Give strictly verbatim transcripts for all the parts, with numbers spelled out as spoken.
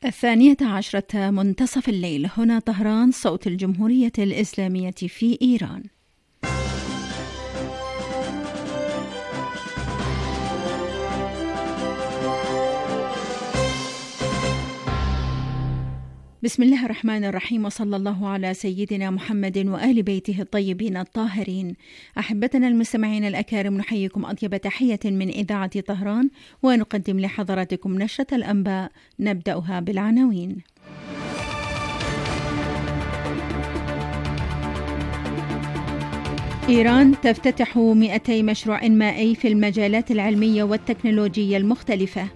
الثانية عشرة منتصف الليل، هنا طهران، صوت الجمهورية الإسلامية في إيران. بسم الله الرحمن الرحيم، وصلى الله على سيدنا محمد وآل بيته الطيبين الطاهرين. أحبتنا المستمعين الأكارم، نحييكم أطيب تحية من إذاعة طهران، ونقدم لحضراتكم نشرة الأنباء، نبدأها بالعناوين. إيران تفتتح مئتي مشروع مائي في المجالات العلمية والتكنولوجية المختلفة.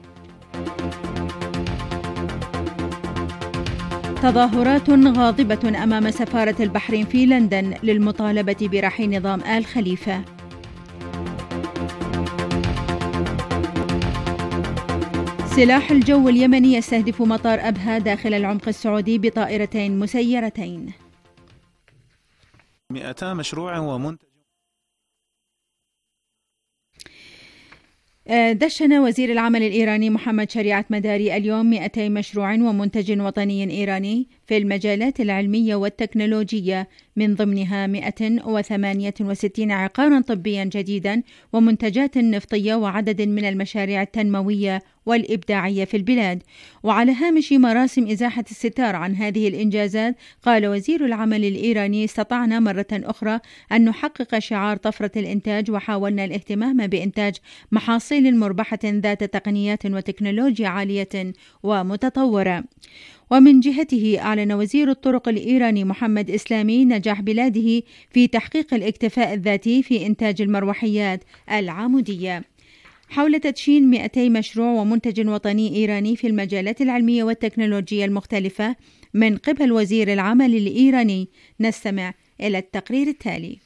تظاهرات غاضبة أمام سفارة البحرين في لندن للمطالبة برحيل نظام آل خليفة. سلاح الجو اليمني يستهدف مطار أبها داخل العمق السعودي بطائرتين مسيرتين. مئتا مشروع ومنتج. دشن وزير العمل الإيراني محمد شريعة مداري اليوم مئتي مشروع ومنتج وطني إيراني في المجالات العلمية والتكنولوجية، من ضمنها مئة وثمانية وستين عقارا طبيا جديدا ومنتجات نفطية وعدد من المشاريع التنموية والإبداعية في البلاد. وعلى هامش مراسم إزاحة الستار عن هذه الإنجازات، قال وزير العمل الإيراني: استطعنا مرة أخرى أن نحقق شعار طفرة الإنتاج، وحاولنا الاهتمام بإنتاج محاصيل مربحة ذات تقنيات وتكنولوجيا عالية ومتطورة. ومن جهته أعلن وزير الطرق الإيراني محمد إسلامي نجاح بلاده في تحقيق الاكتفاء الذاتي في إنتاج المروحيات العمودية. حول تدشين مئتي مشروع ومنتج وطني إيراني في المجالات العلمية والتكنولوجية المختلفة من قبل وزير العمل الإيراني، نستمع إلى التقرير التالي.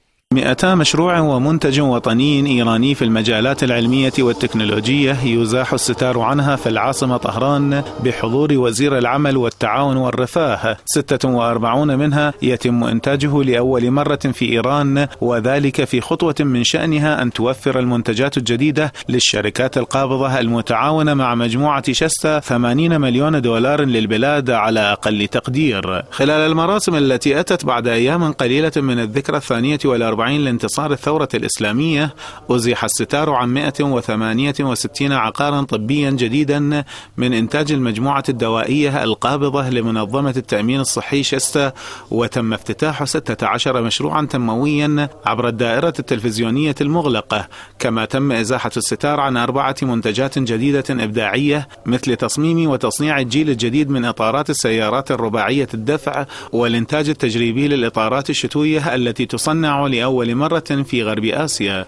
مئتا مشروع ومنتج وطني إيراني في المجالات العلمية والتكنولوجية يزاح الستار عنها في العاصمة طهران بحضور وزير العمل والتعاون والرفاه. ستة وأربعون منها يتم إنتاجه لأول مرة في إيران، وذلك في خطوة من شأنها أن توفر المنتجات الجديدة للشركات القابضة المتعاونة مع مجموعة شستا ثمانين مليون دولار للبلاد على أقل تقدير. خلال المراسم التي أتت بعد أيام قليلة من الذكرى الثانية والأربعين لانتصار الثورة الإسلامية، أزيح الستار عن مئة وثمانية وستين عقارا طبيا جديدا من إنتاج المجموعة الدوائية القابضة لمنظمة التأمين الصحي شستا، وتم افتتاح ستة عشر مشروعا تنمويا عبر الدائرة التلفزيونية المغلقة. كما تم إزاحة الستار عن أربعة منتجات جديدة إبداعية، مثل تصميم وتصنيع الجيل الجديد من إطارات السيارات الرباعية الدفع، والإنتاج التجريبي للإطارات الشتوية التي تصنع لأول أول مرة في غرب آسيا.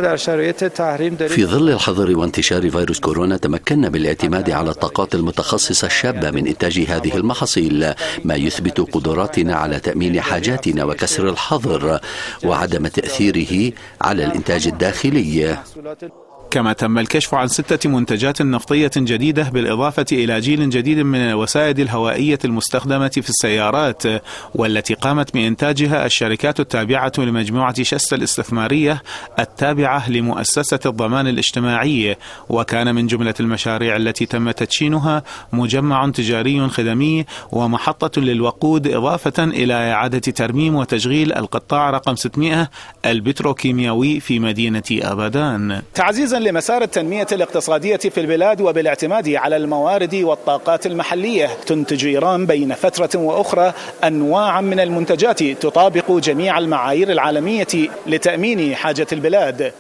في ظل الحظر وانتشار فيروس كورونا، تمكنا بالاعتماد على الطاقات المتخصصة الشابة من إنتاج هذه المحاصيل، ما يثبت قدراتنا على تأمين حاجاتنا وكسر الحظر وعدم تأثيره على الإنتاج الداخلي. كما تم الكشف عن ستة منتجات نفطية جديدة، بالإضافة إلى جيل جديد من الوسائد الهوائية المستخدمة في السيارات، والتي قامت بإنتاجها الشركات التابعة لمجموعة شستا الاستثمارية التابعة لمؤسسة الضمان الاجتماعي. وكان من جملة المشاريع التي تم تدشينها مجمع تجاري خدمي ومحطة للوقود، إضافة إلى إعادة ترميم وتشغيل القطاع رقم ستمائة البتروكيميائي في مدينة أبادان. تعزيزا لمسار التنمية الاقتصادية في البلاد وبالاعتماد على الموارد والطاقات المحلية، تنتج إيران بين فترة وأخرى أنواعا من المنتجات تطابق جميع المعايير العالمية لتأمين حاجة البلاد.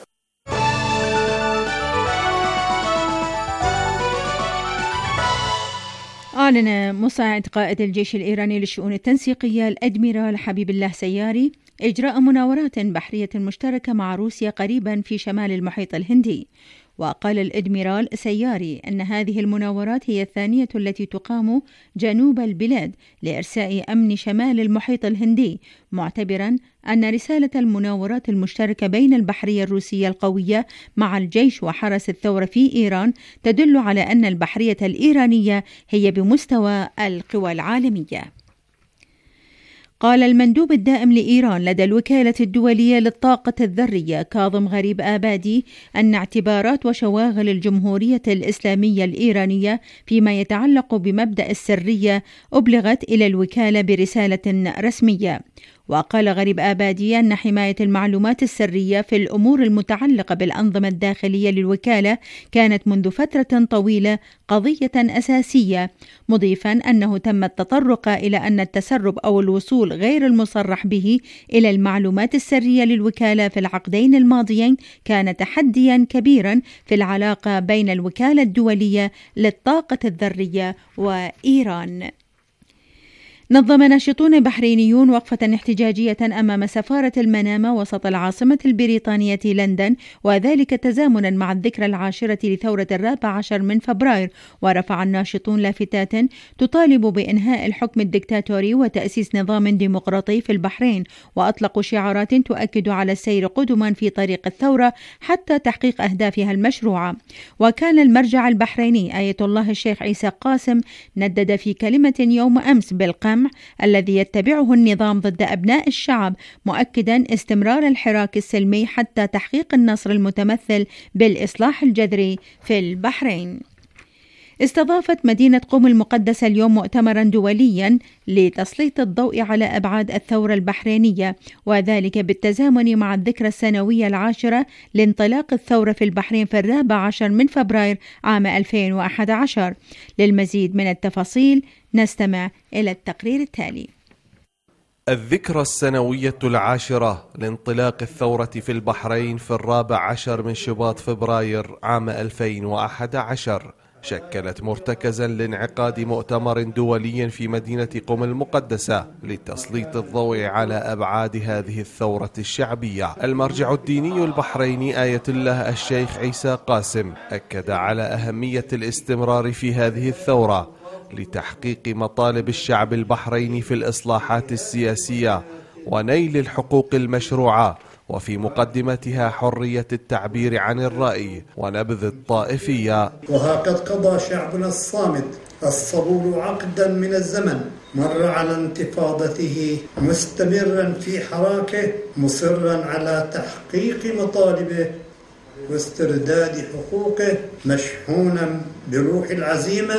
أعلن مساعد قائد الجيش الإيراني للشؤون التنسيقية الأدميرال حبيب الله سياري إجراء مناورات بحرية مشتركة مع روسيا قريبا في شمال المحيط الهندي. وقال الأدميرال سياري أن هذه المناورات هي الثانية التي تقام جنوب البلاد لإرساء أمن شمال المحيط الهندي، معتبرا أن رسالة المناورات المشتركة بين البحرية الروسية القوية مع الجيش وحرس الثورة في إيران تدل على أن البحرية الإيرانية هي بمستوى القوى العالمية. قال المندوب الدائم لإيران لدى الوكالة الدولية للطاقة الذرية كاظم غريب آبادي أن اعتبارات وشواغل الجمهورية الإسلامية الإيرانية فيما يتعلق بمبدأ السرية أبلغت إلى الوكالة برسالة رسمية. وقال غريب آبادي أن حماية المعلومات السرية في الأمور المتعلقة بالأنظمة الداخلية للوكالة كانت منذ فترة طويلة قضية أساسية، مضيفا أنه تم التطرق إلى أن التسرب أو الوصول غير المصرح به إلى المعلومات السرية للوكالة في العقدين الماضيين كان تحديا كبيرا في العلاقة بين الوكالة الدولية للطاقة الذرية وإيران. نظم ناشطون بحرينيون وقفة احتجاجية أمام سفارة المنامة وسط العاصمة البريطانية لندن، وذلك تزامنا مع الذكرى العاشرة لثورة الرابع عشر من فبراير. ورفع الناشطون لافتات تطالب بإنهاء الحكم الدكتاتوري وتأسيس نظام ديمقراطي في البحرين، وأطلقوا شعارات تؤكد على السير قدما في طريق الثورة حتى تحقيق أهدافها المشروعة. وكان المرجع البحريني آية الله الشيخ عيسى قاسم ندد في كلمة يوم أمس بالقمع الذي يتبعه النظام ضد أبناء الشعب، مؤكدا استمرار الحراك السلمي حتى تحقيق النصر المتمثل بالإصلاح الجذري في البحرين. استضافت مدينة قم المقدسة اليوم مؤتمرا دوليا لتسليط الضوء على أبعاد الثورة البحرينية، وذلك بالتزامن مع الذكرى السنوية العاشرة لانطلاق الثورة في البحرين في الرابع عشر من فبراير عام ألفين وأحد عشر. للمزيد من التفاصيل نستمع إلى التقرير التالي. الذكرى السنوية العاشرة لانطلاق الثورة في البحرين في الرابع عشر من شباط فبراير عام ألفين وأحد عشر شكلت مرتكزا لانعقاد مؤتمر دولي في مدينة قم المقدسة لتسليط الضوء على أبعاد هذه الثورة الشعبية. المرجع الديني البحريني آية الله الشيخ عيسى قاسم أكد على أهمية الاستمرار في هذه الثورة لتحقيق مطالب الشعب البحريني في الإصلاحات السياسية ونيل الحقوق المشروعة، وفي مقدمتها حرية التعبير عن الرأي ونبذ الطائفية. وهكذا قضى شعبنا الصامت الصبور عقدا من الزمن، مر على انتفاضته مستمرا في حراكه، مصرا على تحقيق مطالبه واسترداد حقوقه، مشحونا بروح العزيمة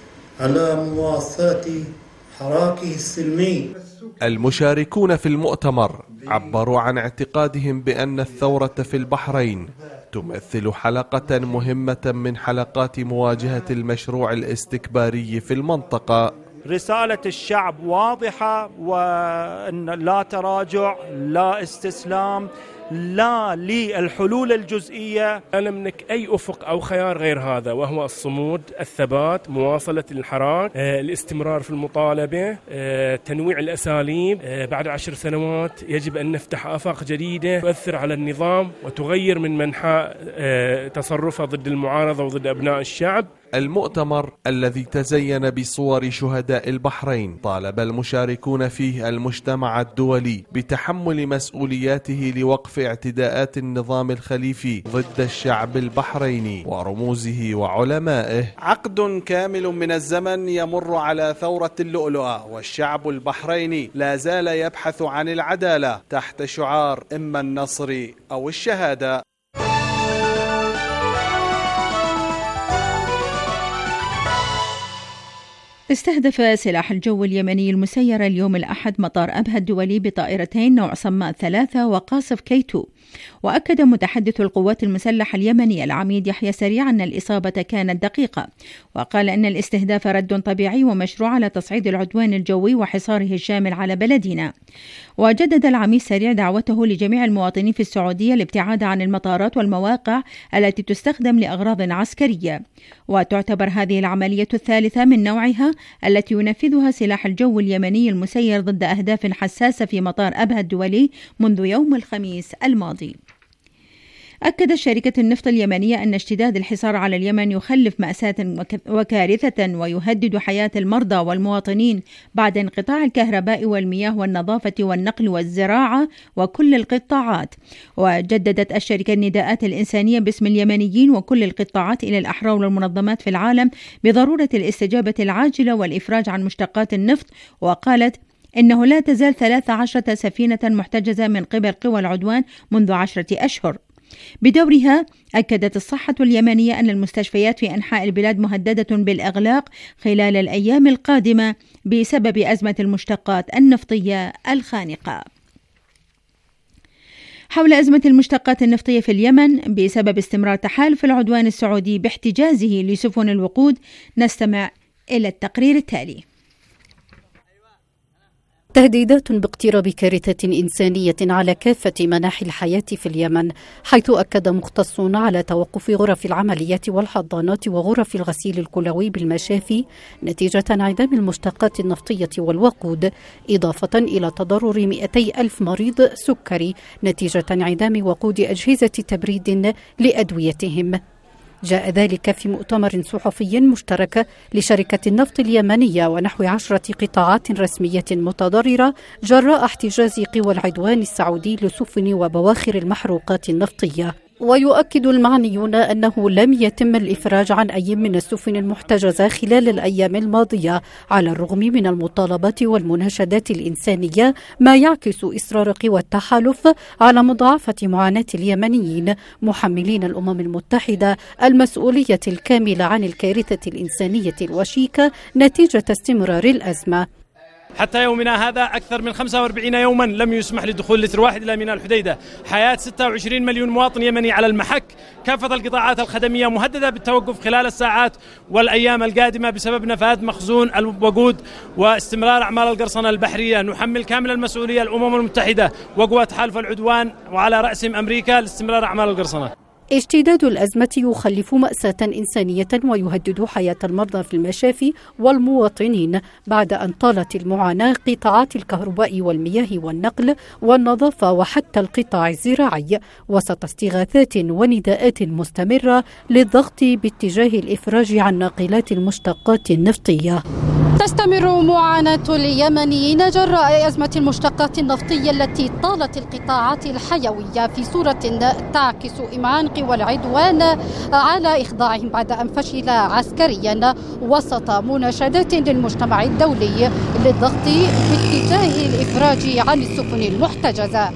على مواصاة حراكه السلمي. المشاركون في المؤتمر عبروا عن اعتقادهم بأن الثورة في البحرين تمثل حلقة مهمة من حلقات مواجهة المشروع الاستكباري في المنطقة. رسالة الشعب واضحة، وأن لا تراجع، لا استسلام، لا للحلول الجزئية. لا نملك أي أفق أو خيار غير هذا، وهو الصمود، الثبات، مواصلة الحراك، الاستمرار في المطالبة، تنويع الأساليب. بعد عشر سنوات يجب أن نفتح آفاق جديدة تؤثر على النظام وتغير من منحى تصرفه ضد المعارضة وضد أبناء الشعب. المؤتمر الذي تزين بصور شهداء البحرين طالب المشاركون فيه المجتمع الدولي بتحمل مسؤولياته لوقف اعتداءات النظام الخليفي ضد الشعب البحريني ورموزه وعلمائه. عقد كامل من الزمن يمر على ثورة اللؤلؤة، والشعب البحريني لا زال يبحث عن العدالة تحت شعار إما النصر أو الشهادة. استهدف سلاح الجو اليمني المسير اليوم الأحد مطار أبها الدولي بطائرتين نوع صماء ثلاثة وقاصف كيتو. وأكد متحدث القوات المسلحة اليمنية العميد يحيى سريع أن الإصابة كانت دقيقة، وقال أن الاستهداف رد طبيعي ومشروع على تصعيد العدوان الجوي وحصاره الشامل على بلدنا. وجدد العميد سريع دعوته لجميع المواطنين في السعودية الابتعاد عن المطارات والمواقع التي تستخدم لأغراض عسكرية، وتعتبر هذه العملية الثالثة من نوعها التي ينفذها سلاح الجو اليمني المسير ضد أهداف حساسة في مطار أبها الدولي منذ يوم الخميس الماضي. أكدت شركة النفط اليمنية أن اشتداد الحصار على اليمن يخلف مأساة وكارثة ويهدد حياة المرضى والمواطنين بعد انقطاع الكهرباء والمياه والنظافة والنقل والزراعة وكل القطاعات. وجددت الشركة النداءات الإنسانية باسم اليمنيين وكل القطاعات إلى الأحرار والمنظمات في العالم بضرورة الاستجابة العاجلة والإفراج عن مشتقات النفط، وقالت إنه لا تزال ثلاث عشرة سفينة محتجزة من قبل قوى العدوان منذ عشرة أشهر. بدورها أكدت الصحة اليمنية أن المستشفيات في أنحاء البلاد مهددة بالإغلاق خلال الأيام القادمة بسبب أزمة المشتقات النفطية الخانقة. حول أزمة المشتقات النفطية في اليمن بسبب استمرار تحالف العدوان السعودي باحتجازه لسفن الوقود، نستمع إلى التقرير التالي. تهديدات باقتراب كارثة إنسانية على كافة مناحي الحياة في اليمن، حيث أكد مختصون على توقف غرف العمليات والحضانات وغرف الغسيل الكلوي بالمشافي نتيجة انعدام المشتقات النفطية والوقود، إضافة إلى تضرر مئتي ألف مريض سكري نتيجة انعدام وقود أجهزة تبريد لأدويتهم. جاء ذلك في مؤتمر صحفي مشترك لشركة النفط اليمنية ونحو عشرة قطاعات رسمية متضررة جراء احتجاز قوى العدوان السعودي لسفن وبواخر المحروقات النفطية. ويؤكد المعنيون أنه لم يتم الإفراج عن أي من السفن المحتجزة خلال الأيام الماضية على الرغم من المطالبات والمناشدات الإنسانية، ما يعكس إصرار قوى التحالف على مضاعفة معاناة اليمنيين، محملين الأمم المتحدة المسؤولية الكاملة عن الكارثة الإنسانية الوشيكة نتيجة استمرار الأزمة. حتى يومنا هذا أكثر من خمسة وأربعين يوما لم يسمح لدخول لتر واحد إلى ميناء الحديدة. حياة ستة وعشرين مليون مواطن يمني على المحك. كافة القطاعات الخدمية مهددة بالتوقف خلال الساعات والأيام القادمة بسبب نفاذ مخزون الوقود واستمرار أعمال القرصنة البحرية. نحمل كامل المسؤولية الأمم المتحدة وقوى تحالف العدوان وعلى رأسهم أمريكا لاستمرار أعمال القرصنة. اشتداد الأزمة يخلف مأساة إنسانية ويهدد حياة المرضى في المشافي والمواطنين بعد أن طالت المعاناة قطاعات الكهرباء والمياه والنقل والنظافة وحتى القطاع الزراعي، وسط استغاثات ونداءات مستمرة للضغط باتجاه الإفراج عن ناقلات المشتقات النفطية. تستمر معاناة اليمنيين جراء أزمة المشتقات النفطية التي طالت القطاعات الحيوية في صورة تعكس إمعان قوى العدوان على إخضاعهم بعد أن فشل عسكريا، وسط مناشدات للمجتمع الدولي للضغط باتجاه الإفراج عن السفن المحتجزة.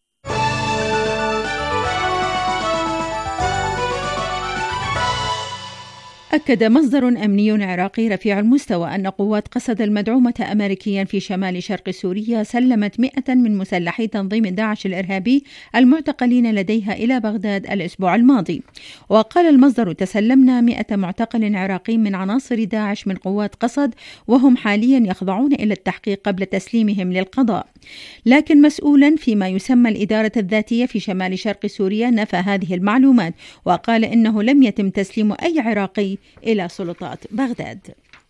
أكد مصدر أمني عراقي رفيع المستوى أن قوات قسد المدعومة أمريكيا في شمال شرق سوريا سلمت مئة من مسلحي تنظيم داعش الإرهابي المعتقلين لديها إلى بغداد الأسبوع الماضي. وقال المصدر: تسلمنا مئة معتقل عراقي من عناصر داعش من قوات قسد، وهم حاليا يخضعون إلى التحقيق قبل تسليمهم للقضاء. لكن مسؤولا فيما يسمى الإدارة الذاتية في شمال شرق سوريا نفى هذه المعلومات، وقال إنه لم يتم تسليم أي عراقي إلى سلطات بغداد.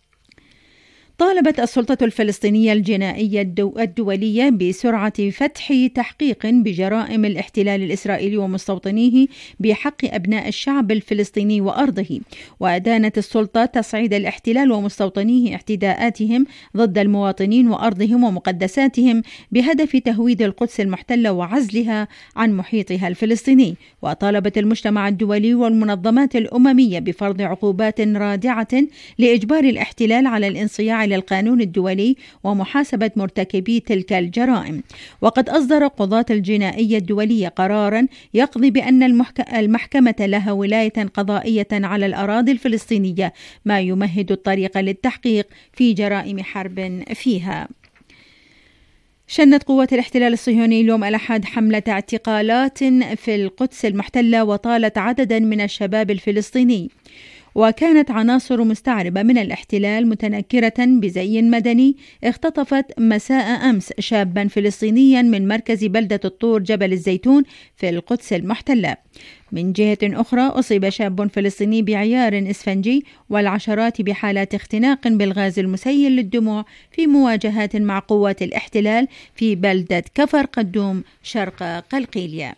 طالبت السلطة الفلسطينية الجنائية الدولية بسرعة فتح تحقيق بجرائم الاحتلال الإسرائيلي ومستوطنيه بحق أبناء الشعب الفلسطيني وأرضه، وأدانت السلطة تصعيد الاحتلال ومستوطنيه اعتداءاتهم ضد المواطنين وأرضهم ومقدساتهم بهدف تهويد القدس المحتلة وعزلها عن محيطها الفلسطيني. وطالبت المجتمع الدولي والمنظمات الأممية بفرض عقوبات رادعة لإجبار الاحتلال على الانصياع للقانون الدولي ومحاسبة مرتكبي تلك الجرائم. وقد أصدر قضاة الجنائية الدولية قرارا يقضي بأن المحكمة لها ولاية قضائية على الأراضي الفلسطينية، ما يمهد الطريق للتحقيق في جرائم حرب فيها. شنت قوات الاحتلال الصهيوني اليوم الأحد حملة اعتقالات في القدس المحتلة وطالت عددا من الشباب الفلسطيني. وكانت عناصر مستعربة من الاحتلال متنكرة بزي مدني اختطفت مساء أمس شابا فلسطينيا من مركز بلدة الطور جبل الزيتون في القدس المحتلة. من جهة أخرى أصيب شاب فلسطيني بعيار إسفنجي والعشرات بحالات اختناق بالغاز المسيل للدموع في مواجهات مع قوات الاحتلال في بلدة كفر قدوم شرق قلقيلية.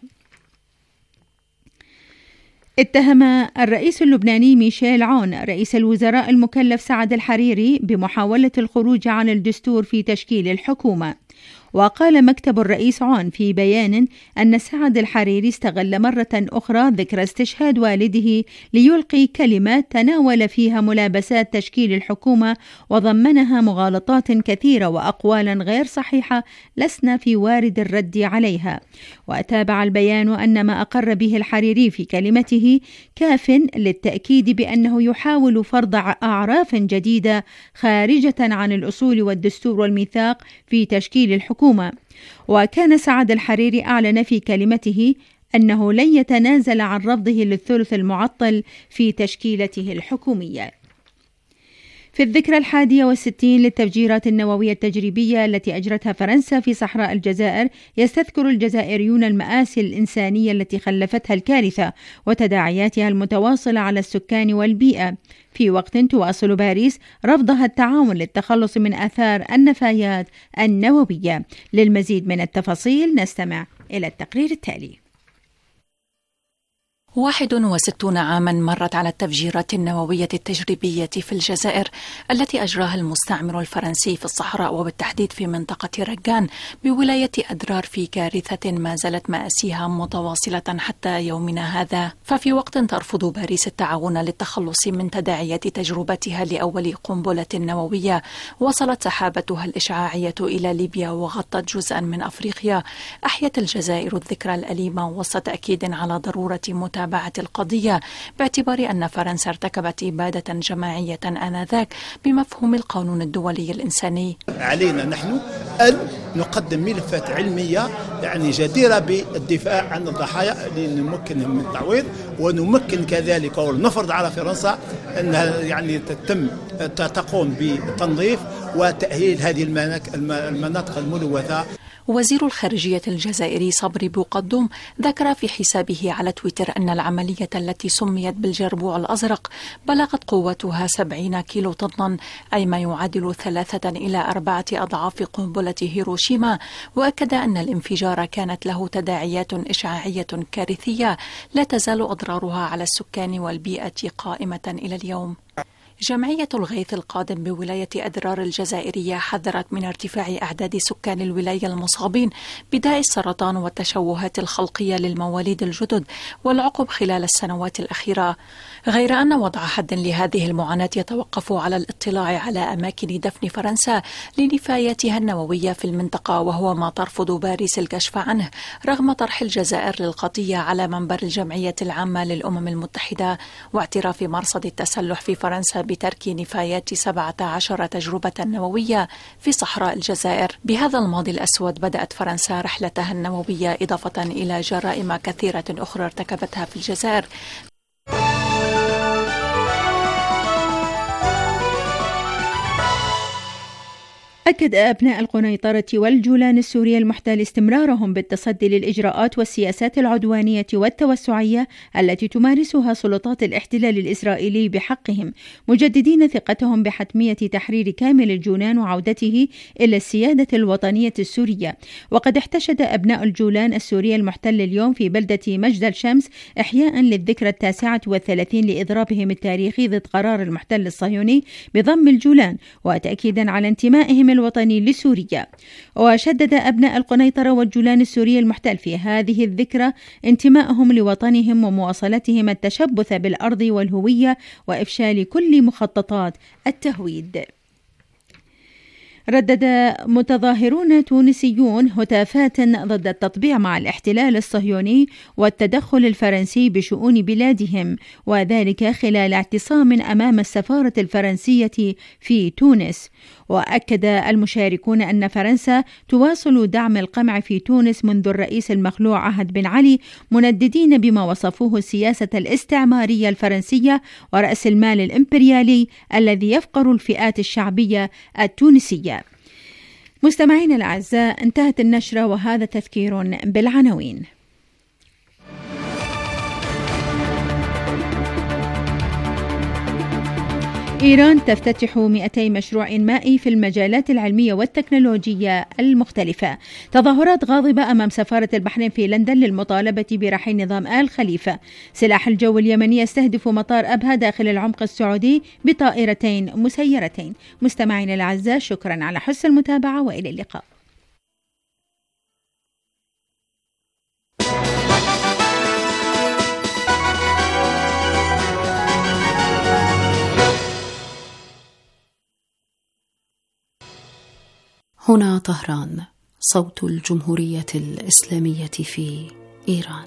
اتهم الرئيس اللبناني ميشيل عون رئيس الوزراء المكلف سعد الحريري بمحاولة الخروج عن الدستور في تشكيل الحكومة. وقال مكتب الرئيس عون في بيان أن سعد الحريري استغل مرة أخرى ذكرى استشهاد والده ليلقي كلمة تناول فيها ملابسات تشكيل الحكومة وضمنها مغالطات كثيرة وأقوالا غير صحيحة لسنا في وارد الرد عليها. وتابع البيان أن ما أقر به الحريري في كلمته كاف للتأكيد بأنه يحاول فرض أعراف جديدة خارجة عن الأصول والدستور والميثاق في تشكيل الحكومة. وكان سعد الحريري أعلن في كلمته أنه لن يتنازل عن رفضه للثلث المعطل في تشكيلته الحكومية. في الذكرى الحادية والستين للتفجيرات النووية التجريبية التي أجرتها فرنسا في صحراء الجزائر، يستذكر الجزائريون المآسي الإنسانية التي خلفتها الكارثة وتداعياتها المتواصلة على السكان والبيئة، في وقت تواصل باريس رفضها التعاون للتخلص من آثار النفايات النووية. للمزيد من التفاصيل نستمع إلى التقرير التالي. واحد وستون عاما مرت على التفجيرات النووية التجريبية في الجزائر التي أجراها المستعمر الفرنسي في الصحراء وبالتحديد في منطقة رقان بولاية أدرار في كارثة ما زالت مآسيها متواصلة حتى يومنا هذا. ففي وقت ترفض باريس التعاون للتخلص من تداعيات تجربتها لأول قنبلة نووية وصلت سحابتها الإشعاعية إلى ليبيا وغطت جزءا من أفريقيا، أحيت الجزائر الذكرى الأليمة وسط تأكيد على ضرورة متابعة متابعة القضية باعتبار أن فرنسا ارتكبت إبادة جماعية آنذاك بمفهوم القانون الدولي الإنساني. علينا نحن أن نقدم ملفات علمية يعني جديرة بالدفاع عن الضحايا لنمكنهم من التعويض، ونمكن كذلك ونفرض على فرنسا أنها يعني تتم تقوم بتنظيف وتأهيل هذه المناطق الملوثة. وزير الخارجية الجزائري صبري بوقدوم ذكر في حسابه على تويتر أن العملية التي سميت بالجربوع الأزرق بلغت قوتها سبعين كيلو طنا، أي ما يعادل ثلاثة إلى أربعة أضعاف قنبلة هيروشيما، وأكد أن الانفجار كانت له تداعيات إشعاعية كارثية لا تزال أضرارها على السكان والبيئة قائمة إلى اليوم. جمعية الغيث القادم بولاية أدرار الجزائرية حذرت من ارتفاع أعداد سكان الولاية المصابين بداء السرطان والتشوهات الخلقية للمواليد الجدد والعقب خلال السنوات الأخيرة، غير أن وضع حد لهذه المعاناة يتوقف على الاطلاع على أماكن دفن فرنسا لنفاياتها النووية في المنطقة، وهو ما ترفض باريس الكشف عنه رغم طرح الجزائر للقضية على منبر الجمعية العامة للأمم المتحدة واعتراف مرصد التسلح في فرنسا بترك نفايات سبعة عشر تجربة نووية في صحراء الجزائر. بهذا الماضي الأسود بدأت فرنسا رحلتها النووية إضافة إلى جرائم كثيرة أخرى ارتكبتها في الجزائر. أكد أبناء القنيطرة والجولان السوري المحتل استمرارهم بالتصدي للإجراءات والسياسات العدوانية والتوسعية التي تمارسها سلطات الاحتلال الإسرائيلي بحقهم، مجددين ثقتهم بحتمية تحرير كامل الجولان وعودته إلى السيادة الوطنية السورية. وقد احتشد أبناء الجولان السوري المحتل اليوم في بلدة مجد الشمس إحياء للذكرى التاسعة والثلاثين لإضرابهم التاريخي ضد قرار المحتل الصهيوني بضم الجولان، وتأكيدا على انتمائهم الوطني لسوريا. وشدد أبناء القنيطرة والجولان السوري المحتل في هذه الذكرى انتمائهم لوطنهم ومواصلتهم التشبث بالأرض والهوية وإفشال كل مخططات التهويد. ردد متظاهرون تونسيون هتافات ضد التطبيع مع الاحتلال الصهيوني والتدخل الفرنسي بشؤون بلادهم، وذلك خلال اعتصام أمام السفارة الفرنسية في تونس. وأكد المشاركون أن فرنسا تواصل دعم القمع في تونس منذ الرئيس المخلوع عهد بن علي، منددين بما وصفوه السياسة الاستعمارية الفرنسية ورأس المال الإمبريالي الذي يفقر الفئات الشعبية التونسية. مستمعين الأعزاء، انتهت النشرة وهذا تذكير بالعناوين. إيران تفتتح مئتي مشروع مائي في المجالات العلمية والتكنولوجية المختلفة. تظاهرات غاضبة أمام سفارة البحرين في لندن للمطالبة برحيل نظام آل خليفة. سلاح الجو اليمني يستهدف مطار أبها داخل العمق السعودي بطائرتين مسيرتين. مستمعين الأعزاء، شكرا على حسن المتابعة وإلى اللقاء. هنا طهران، صوت الجمهورية الإسلامية في إيران.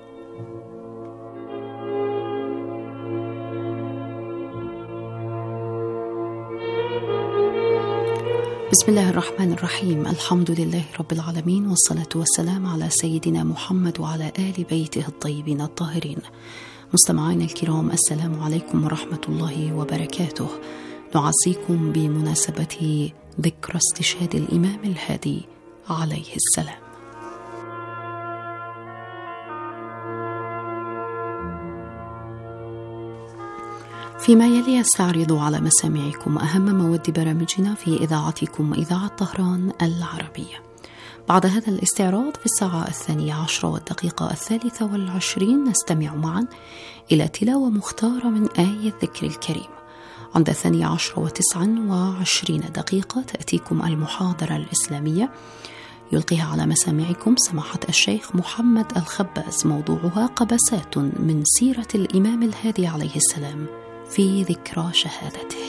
بسم الله الرحمن الرحيم، الحمد لله رب العالمين، والصلاة والسلام على سيدنا محمد وعلى آل بيته الطيبين الطاهرين. مستمعين الكرام، السلام عليكم ورحمة الله وبركاته. نعزيكم بمناسبة ذكرى استشهاد الإمام الهادي عليه السلام. فيما يلي استعرض على مسامعكم أهم مواد برامجنا في إذاعتكم إذاعة طهران العربية. بعد هذا الاستعراض في الساعة الثانية عشرة والدقيقة الثالثة والعشرين نستمع معا إلى تلاوة مختارة من آية الذكر الكريم. عند الثانية عشرة وتسعا وعشرين دقيقة تأتيكم المحاضرة الإسلامية يلقيها على مسامعكم سماحة الشيخ محمد الخباز، موضوعها قبسات من سيرة الإمام الهادي عليه السلام في ذكرى شهادته.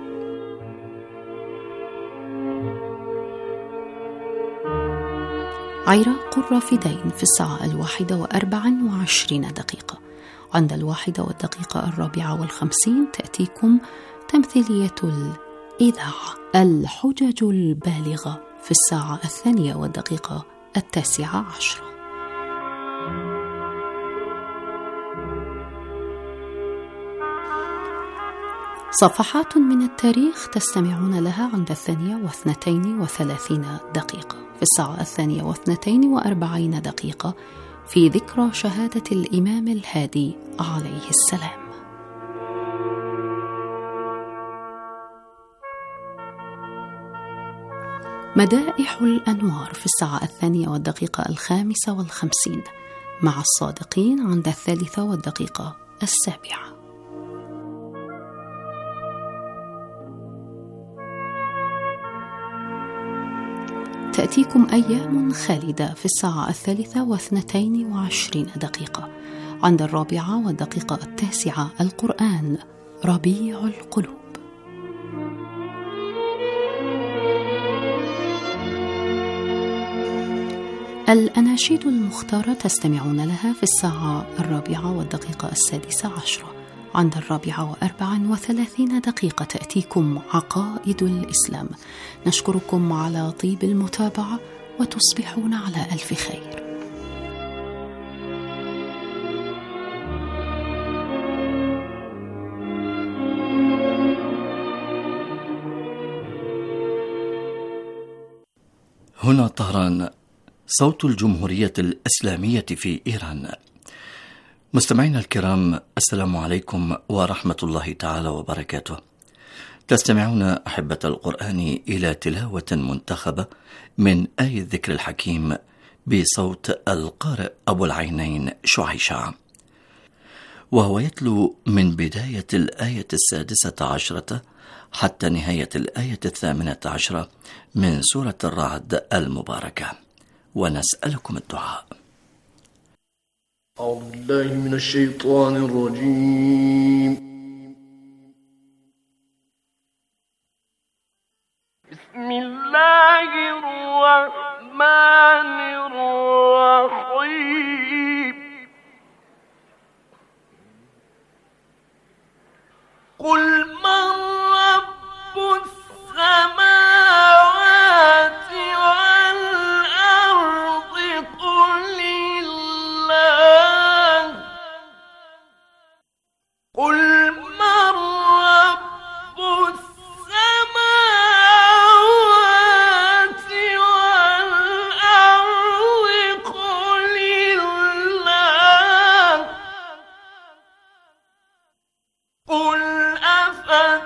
عراق الرافدين في الساعة الواحدة وأربع وعشرين دقيقة. عند الواحدة والدقيقة الرابعة والخمسين تأتيكم تمثيلية الإذاعة الحجج البالغة في الساعة الثانية والدقيقة التاسعة عشرة. صفحات من التاريخ تستمعون لها عند الثانية واثنتين وثلاثين دقيقة. في الساعة الثانية واثنتين وأربعين دقيقة في ذكرى شهادة الإمام الهادي عليه السلام. مدائح الأنوار في الساعة الثانية والدقيقة الخامسة والخمسين مع الصادقين عند الثالثة والدقيقة السابعة. تأتيكم أيام خالدة في الساعة الثالثة واثنتين وعشرين دقيقة. عند الرابعة والدقيقة التاسعة القرآن ربيع القلوب. الأناشيد المختارة تستمعون لها في الساعة الرابعة والدقيقة السادسة عشرة. عند الرابعة وأربع وثلاثين دقيقة تأتيكم عقائد الإسلام. نشكركم على طيب المتابعة وتصبحون على ألف خير. هنا طهران، صوت الجمهورية الإسلامية في إيران. مستمعينا الكرام، السلام عليكم ورحمة الله تعالى وبركاته. تستمعون أحبة القرآن إلى تلاوة منتخبة من آية الذكر الحكيم بصوت القارئ أبو العينين شعيشة، وهو يتلو من بداية الآية السادسة عشرة حتى نهاية الآية الثامنة عشرة من سورة الرعد المباركة، ونسألكم الدعاء. أعوذ بالله من الشيطان الرجيم. بسم الله الرحمن الرحيم. قل من رب السماوات والأرض قل الله. قل من رب السماوات والأرض قل الله. قل أفتتخذون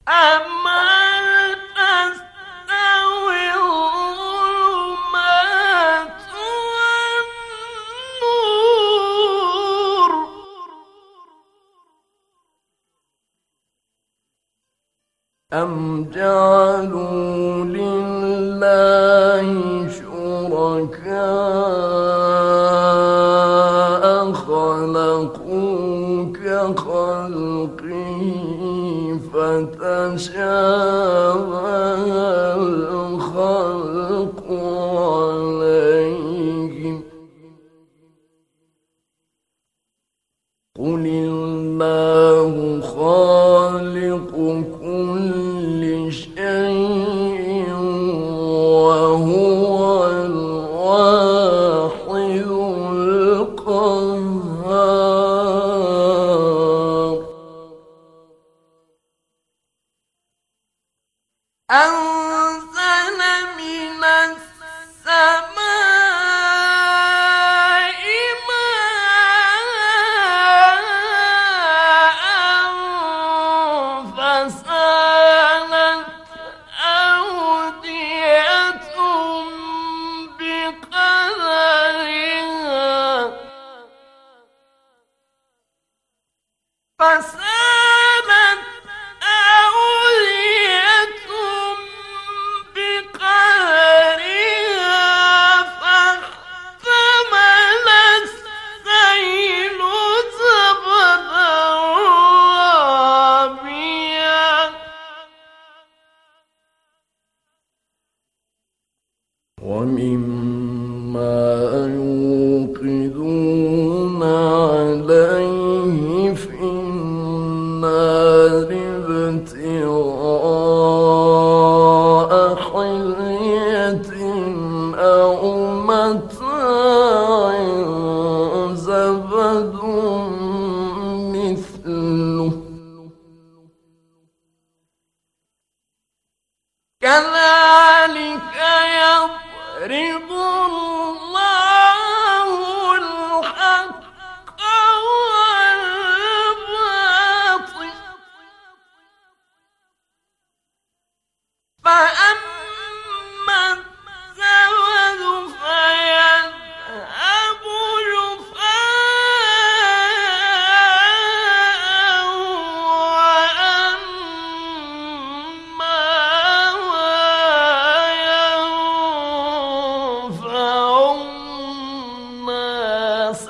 أم هل تستوي الظلمات والنور أم جعلوا لله شركاء خلقوا كخلقه فتشابه الخلق عليهم قل الله خالق كل شيء وهو الواحد القهار أنزل من السماء ماء فسالت أودية بقدرها فسالت أودية بقدرها فاحتمل السيل زبدا رابيا ومما يوقدون عليه في النار ابتغاء حلية أو متاع زبد مثله كذلك يضرب الله الحق والباطل فأما الزبد فيذهب جفاء وأما ما ينفع الناس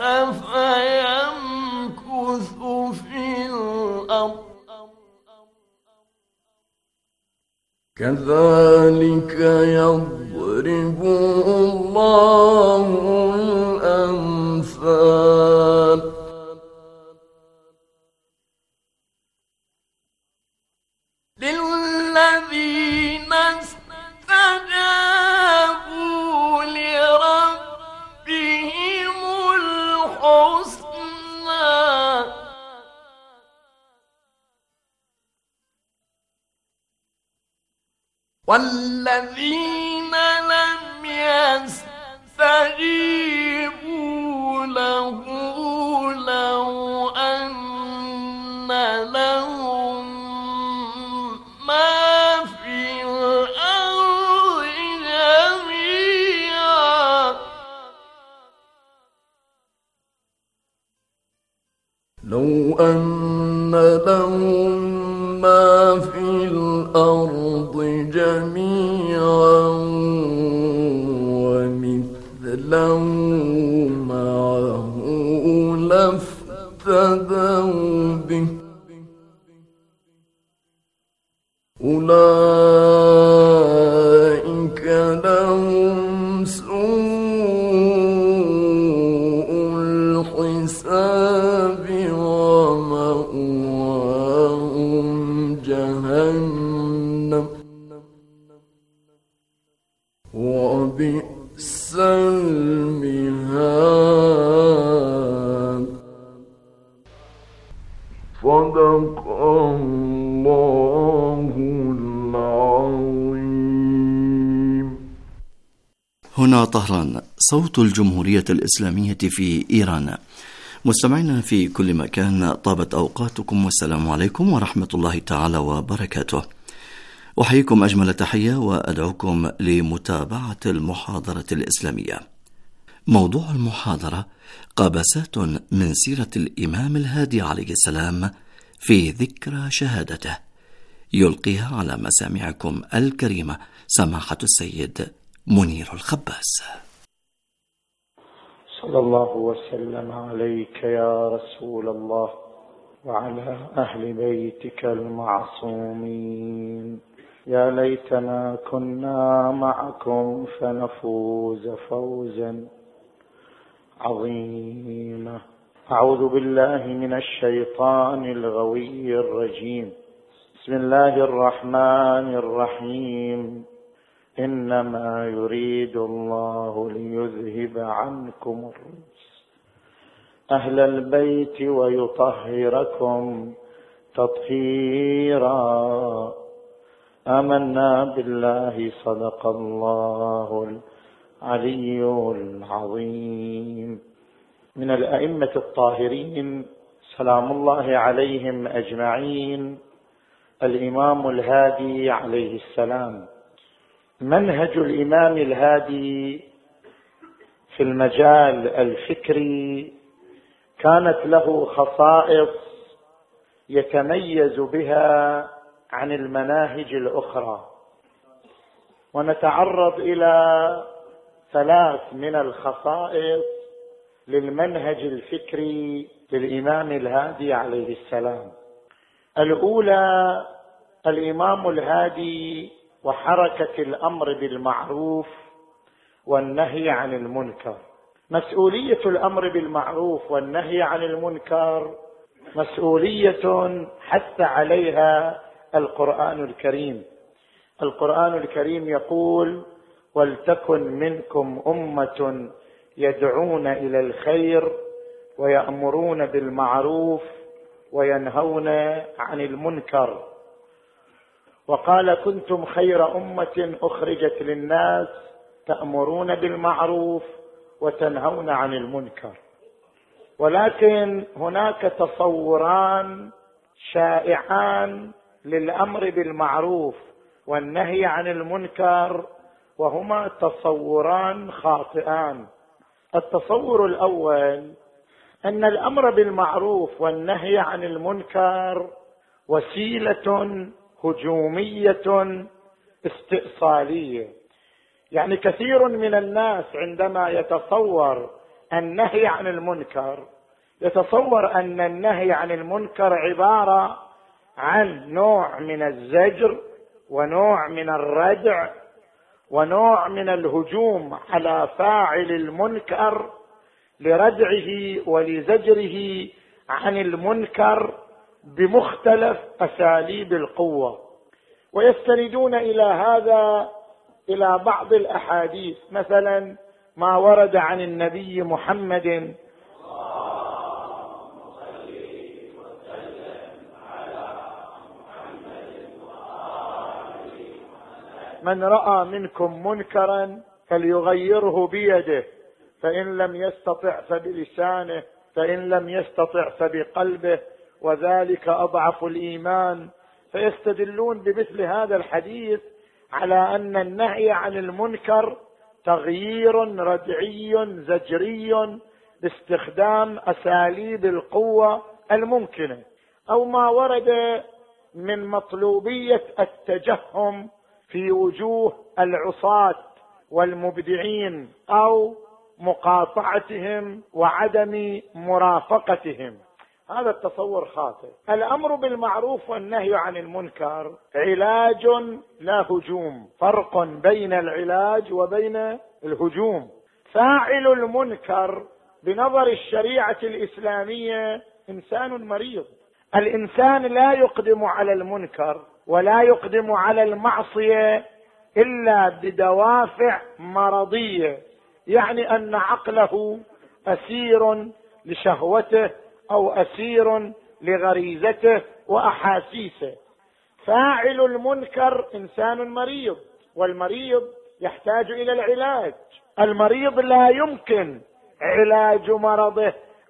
فيمكث في الأرض كذلك يضرب الله الأمثال للذين استجابوا لربهم الحسنى والذين لم يستجيبوا له لو أن لهم ما في الأرض جميعا لو أن لهم ما في الأرض جميعا ومثله معه لافتدوا به أولئك لهم سوء الحساب ومأواهم جهنم وبئس المهاد صدق الله العظيم. هنا طهران، صوت الجمهورية الإسلامية في إيران. مستمعينا في كل مكان، طابت أوقاتكم والسلام عليكم ورحمة الله تعالى وبركاته. أحييكم أجمل تحية وأدعوكم لمتابعة المحاضرة الإسلامية. موضوع المحاضرة قبسات من سيرة الإمام الهادي عليه السلام في ذكرى شهادته، يلقيها على مسامعكم الكريمة سماحة السيد منير الخباس. صلى الله وسلم عليك يا رسول الله وعلى أهل بيتك المعصومين. يا ليتنا كنا معكم فنفوز فوزا عظيما. أعوذ بالله من الشيطان الغوي الرجيم. بسم الله الرحمن الرحيم. إنما يريد الله ليذهب عنكم الرجس أهل البيت ويطهركم تطهيرا. آمنا بالله صدق الله العلي العظيم. من الأئمة الطاهرين سلام الله عليهم أجمعين الإمام الهادي عليه السلام. منهج الإمام الهادي في المجال الفكري كانت له خصائص يتميز بها عن المناهج الأخرى، ونتعرض إلى ثلاث من الخصائص للمنهج الفكري للإمام الهادي عليه السلام. الأولى الإمام الهادي وحركة الأمر بالمعروف والنهي عن المنكر. مسؤولية الأمر بالمعروف والنهي عن المنكر مسؤولية حث عليها القرآن الكريم. القرآن الكريم يقول: ولتكن منكم أمة يدعون إلى الخير ويأمرون بالمعروف وينهون عن المنكر. وقال: كنتم خير أمة أخرجت للناس تأمرون بالمعروف وتنهون عن المنكر. ولكن هناك تصوران شائعان للأمر بالمعروف والنهي عن المنكر، وهما تصوران خاطئان. التصور الأول أن الأمر بالمعروف والنهي عن المنكر وسيلة هجومية استئصالية. يعني كثير من الناس عندما يتصور النهي عن المنكر يتصور أن النهي عن المنكر عبارة عن نوع من الزجر ونوع من الردع ونوع من الهجوم على فاعل المنكر لردعه ولزجره عن المنكر بمختلف أساليب القوة. ويستندون إلى هذا إلى بعض الأحاديث، مثلا ما ورد عن النبي محمد من رأى منكم منكرا فليغيره بيده، فإن لم يستطع فبلسانه، فإن لم يستطع فبقلبه، وذلك أضعف الإيمان. فيستدلون بمثل هذا الحديث على أن النهي عن المنكر تغيير ردعي زجري باستخدام أساليب القوة الممكنة. أو ما ورد من مطلوبية التجهم في وجوه العصاة والمبدعين أو مقاطعتهم وعدم مرافقتهم. هذا التصور خاطئ. الأمر بالمعروف والنهي عن المنكر علاج لا هجوم. فرق بين العلاج وبين الهجوم. فاعل المنكر بنظر الشريعة الإسلامية إنسان مريض. الإنسان لا يقدم على المنكر ولا يقدم على المعصية إلا بدوافع مرضية، يعني أن عقله أسير لشهوته أو أسير لغريزته وأحاسيسه. فاعل المنكر إنسان مريض، والمريض يحتاج إلى العلاج. المريض لا يمكن علاج مرضه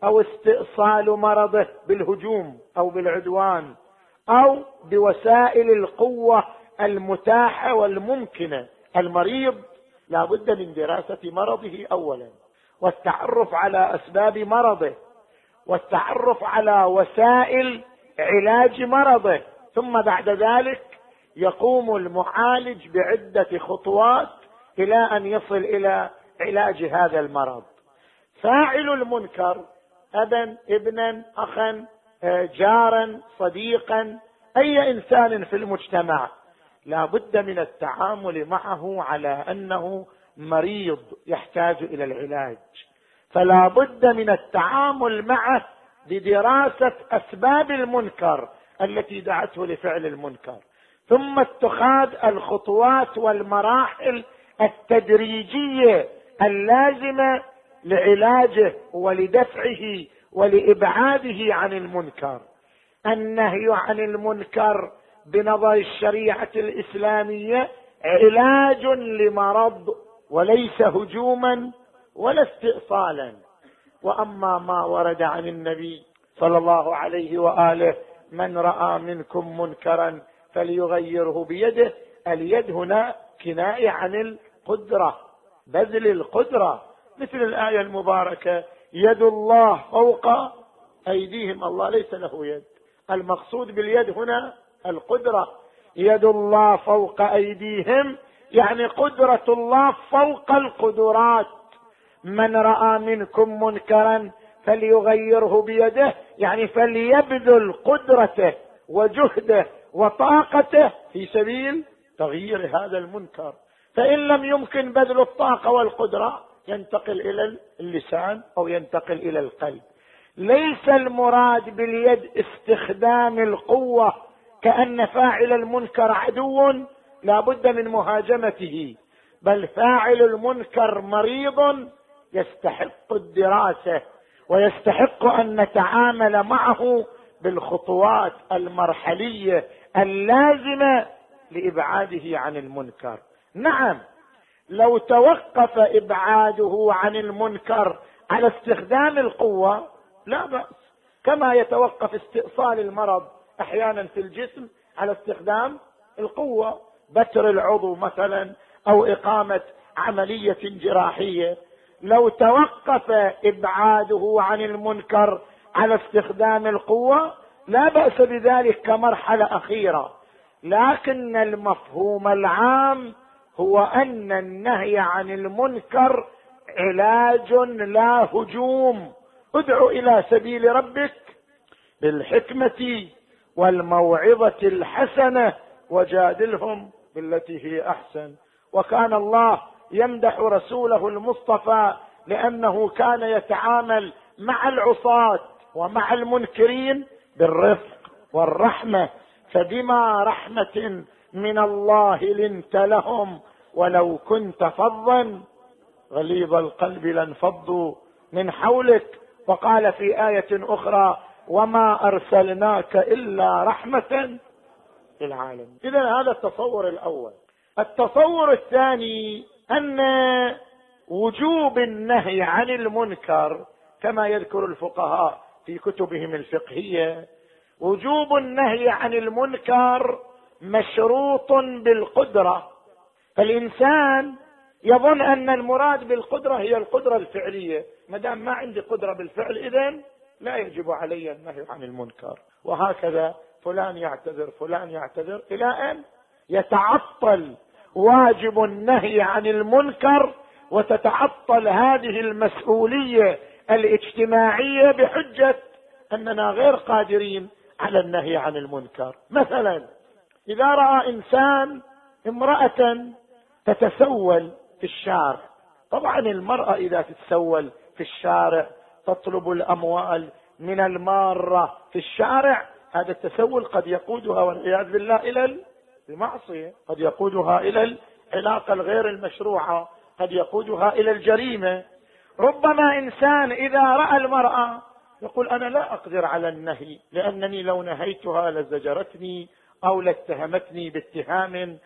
أو استئصال مرضه بالهجوم أو بالعدوان أو بوسائل القوة المتاحة والممكنة. المريض لا بد من دراسة مرضه أولا، والتعرف على أسباب مرضه، والتعرف على وسائل علاج مرضه، ثم بعد ذلك يقوم المعالج بعدة خطوات إلى أن يصل إلى علاج هذا المرض. فاعل المنكر أبا ابنا أخا جارا صديقا أي إنسان في المجتمع لا بد من التعامل معه على أنه مريض يحتاج إلى العلاج، فلا بد من التعامل معه بدراسة أسباب المنكر التي دعته لفعل المنكر، ثم اتخاذ الخطوات والمراحل التدريجية اللازمة لعلاجه ولدفعه ولإبعاده عن المنكر. النهي عن المنكر بنظر الشريعة الإسلامية علاج لمرض وليس هجوما ولا استئصالا. وأما ما ورد عن النبي صلى الله عليه وآله من رأى منكم منكرا فليغيره بيده، اليد هنا كناية عن القدرة، بذل القدرة، مثل الآية المباركة يد الله فوق أيديهم، الله ليس له يد، المقصود باليد هنا القدرة. يد الله فوق أيديهم يعني قدرة الله فوق القدرات. من رأى منكم منكرا فليغيره بيده يعني فليبذل قدرته وجهده وطاقته في سبيل تغيير هذا المنكر. فإن لم يمكن بذل الطاقة والقدرة ينتقل إلى اللسان أو ينتقل إلى القلب. ليس المراد باليد استخدام القوة كأن فاعل المنكر عدو لا بد من مهاجمته، بل فاعل المنكر مريض يستحق الدراسة ويستحق أن نتعامل معه بالخطوات المرحلية اللازمة لإبعاده عن المنكر. نعم، لو توقف إبعاده عن المنكر على استخدام القوة لا بأس، كما يتوقف استئصال المرض أحيانا في الجسم على استخدام القوة، بتر العضو مثلا أو إقامة عملية جراحية. لو توقف إبعاده عن المنكر على استخدام القوة لا بأس بذلك كمرحلة أخيرة، لكن المفهوم العام هو أن النهي عن المنكر علاج لا هجوم. ادع إلى سبيل ربك بالحكمة والموعظة الحسنة وجادلهم بالتي هي أحسن. وكان الله يمدح رسوله المصطفى لأنه كان يتعامل مع العصاة ومع المنكرين بالرفق والرحمة، فبما رحمة من الله لنت لهم ولو كنت فظا غليظ القلب لانفضوا من حولك. وقال في آية أخرى وما أرسلناك إلا رحمة للعالمين. إذن هذا التصور الأول. التصور الثاني أن وجوب النهي عن المنكر كما يذكر الفقهاء في كتبهم الفقهية، وجوب النهي عن المنكر مشروط بالقدرة. فالإنسان يظن أن المراد بالقدرة هي القدرة الفعلية، ما دام ما عندي قدرة بالفعل إذن لا يجب علي النهي عن المنكر، وهكذا فلان يعتذر فلان يعتذر إلى أن يتعطل واجب النهي عن المنكر وتتعطل هذه المسؤولية الاجتماعية بحجة أننا غير قادرين على النهي عن المنكر. مثلا إذا رأى إنسان امرأة تتسول في الشارع، طبعا المرأة إذا تتسول في الشارع تطلب الأموال من المارة في الشارع، هذا التسول قد يقودها والعياذ بالله إلى المعصية، قد يقودها إلى العلاقة الغير المشروعة، قد يقودها إلى الجريمة. ربما إنسان إذا رأى المرأة يقول أنا لا أقدر على النهي لأنني لو نهيتها لزجرتني أو لاتهمتني باتهام